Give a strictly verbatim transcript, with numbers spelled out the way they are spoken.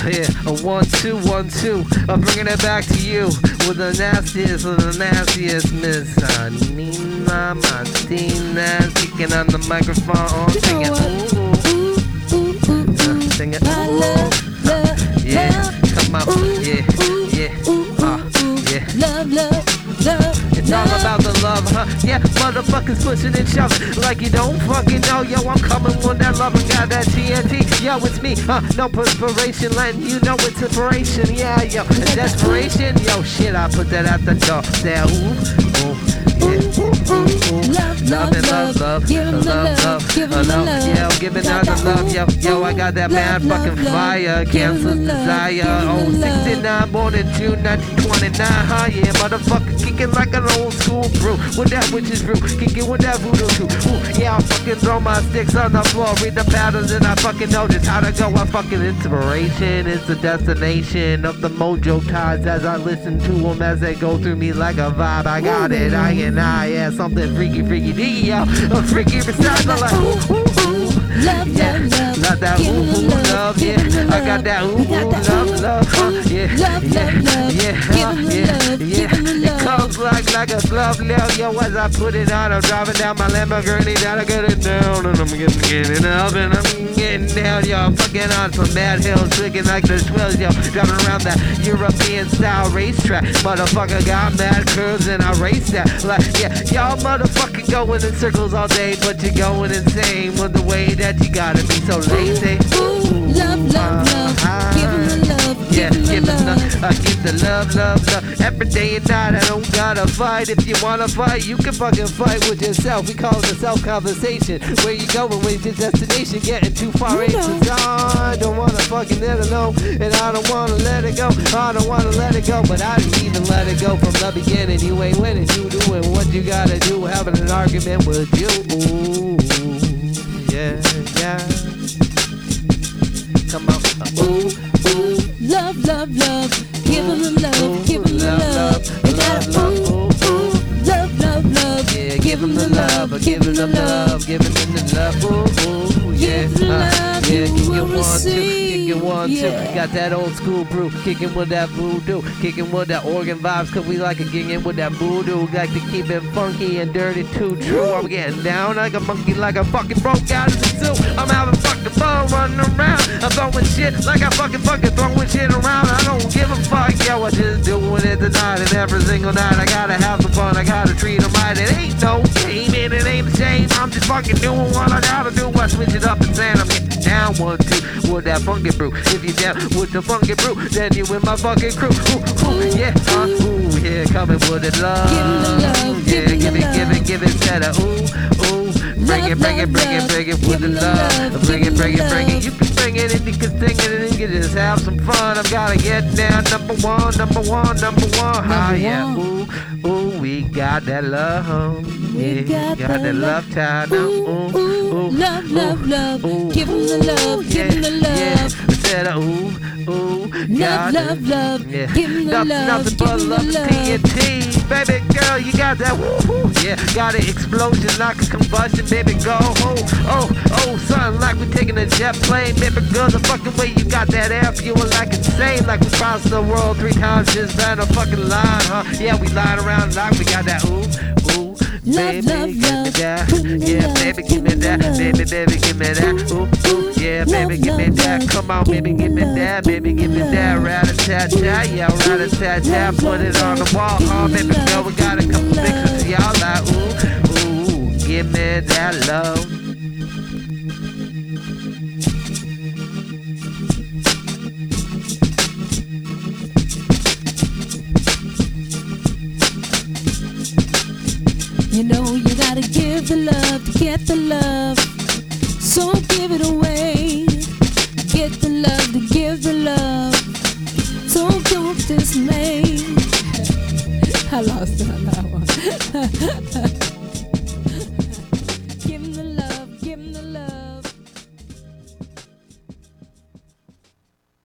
Yeah, a one, two, one, two. I'm bringing it back to you with the nastiest of the nastiest Miss uh, Nina Martinez, kicking on the microphone, singing ooh, ooh, uh, singing ooh, yeah, come on, yeah, yeah, uh, yeah. Love, love, love. It's all about the love, huh? Yeah, motherfuckers pushing and shoving like you don't fucking know. Yo, I'm coming with that love and got that T N T. Yo, it's me, huh? No perspiration, letting you know it's inspiration. Yeah, yo, desperation. Yo, shit, I put that out the door. There, ooh, ooh. Yeah. Love, Love and love, love, give 'em the love, love, love, give 'em the love, love. yeah, giving out the love, yo, yo, I got that mad fucking fire, cancer desire, oh, sixty-nine, born in June nineteen twenty-nine, huh, yeah, motherfucker, kicking like an old school brew, with that which is brew, kicking with that voodoo too, ooh, yeah, I fucking throw my sticks on the floor, read the patterns, and I fucking know just how to go, I fucking inspiration is the destination of the mojo tides, as I listen to them as they go through me like a vibe, I got it, I and I, yeah, something freaky, freaky, D, yo, a freaky recycle, like, ooh, ooh, ooh, love, yeah, love, love that give 'em ooh, the ooh, love, love, give 'em the yeah, I love. got that ooh, We got ooh, that love, ooh, love, huh, yeah, love, yeah, love, love. yeah, Give 'em the yeah, love, yeah, give 'em the it love. comes like, like a glove, yo, yo, as I put it on, I'm driving down my Lamborghini, down, I get it down, and I'm getting, getting up, and I'm getting down, yo, I'm fucking on some mad hills, tricking like the swells, yo, driving around that European style racetrack, motherfucker got mad curves, and I race that, like, yeah, y'all motherfucking going in circles all day, but you're going insane with the way that you gotta be so lazy. Ooh, love, love, love, give 'em the love, Yeah, give 'em give the it love. love, I give the love, love, love. Every day and night, I don't gotta fight. If you wanna fight, you can fucking fight with yourself. We call it a self-conversation. Where you going, where's your destination? Getting too far You into know. I don't wanna fucking let it know, and I don't wanna let it go. I don't wanna let it go, but I didn't even let it go from the beginning. You ain't winning, you doing what you gotta do, having an argument with you. Ooh, yeah, yeah. Come on, ooh, ooh. Love, love, love, give 'em the love, give 'em the Love, love. love, We got love, ooh, love, ooh, ooh, love, love, love. Yeah, give him the love, give him the love, give him the love, ooh, ooh, yeah, Give the uh, love, yeah, you kick will it one, two, receive, kick it one, two, yeah. got that old school brew, kicking with that voodoo, kicking with that organ vibes, cause we like to get in with that voodoo, we like to keep it funky and dirty too true, I'm getting down like a monkey, like a fucking broke out of the zoo, I'm having fucking fun running around, I'm throwing shit like I fucking fucking throwing shit around, I don't give a fuck, yo, I just doing it tonight and every single night, I gotta have some fun, I gotta treat them right, it ain't no game and it ain't a shame, I'm just fucking doing what I gotta do, I switch it up and saying I'm getting down one, two, with that funky brew, if you down with the funky brew, then you with my fucking crew, ooh, ooh, yeah, uh, ooh, yeah, coming with it love, Give 'em the love, yeah, give 'em give the it, give love. it, give it better, ooh, ooh, bring it, bring it, bring it, bring it with the love, bring it, bring it, bring it, you can bring it and you can sing it and you can just have some fun, I've gotta get down, number one, number one, number one, ah, yeah, ooh, ooh, we got that love, yeah, got got that that love time, now, Ooh, ooh, ooh, ooh, love, love, love. ooh, Give 'em the love, give 'em the yeah, love. yeah, said, ooh, ooh, Love, got love, it. love. Yeah. Give 'em the Nothing, love, nothing give but 'em the love, love. T N T, baby girl, you got that woo-hoo, yeah, got an explosion like a combustion, baby go, oh, oh, oh, something like we taking a jet plane, baby girl, the fucking way you got that air fuel like insane, like we crossed the world three times just ran a fucking line, huh, yeah, we lying around like we got that ooh, ooh, Love, baby, love, give me love. that, Give me the yeah, love, baby, give give me me the that, love. baby, baby, give me that, ooh, ooh, yeah, baby, give me love, that, love. come on, Give baby, me give me love, that, give baby, me give me that, love. rat-a-tat-tat, yeah, rat-a-tat-tat, put it on the wall, huh, baby girl, we got a couple pictures of y'all like, ooh, ooh, give me that love. You know you gotta give the love to get the love. So give it away. Get the love to give the love. So don't dismay. I lost it on that one.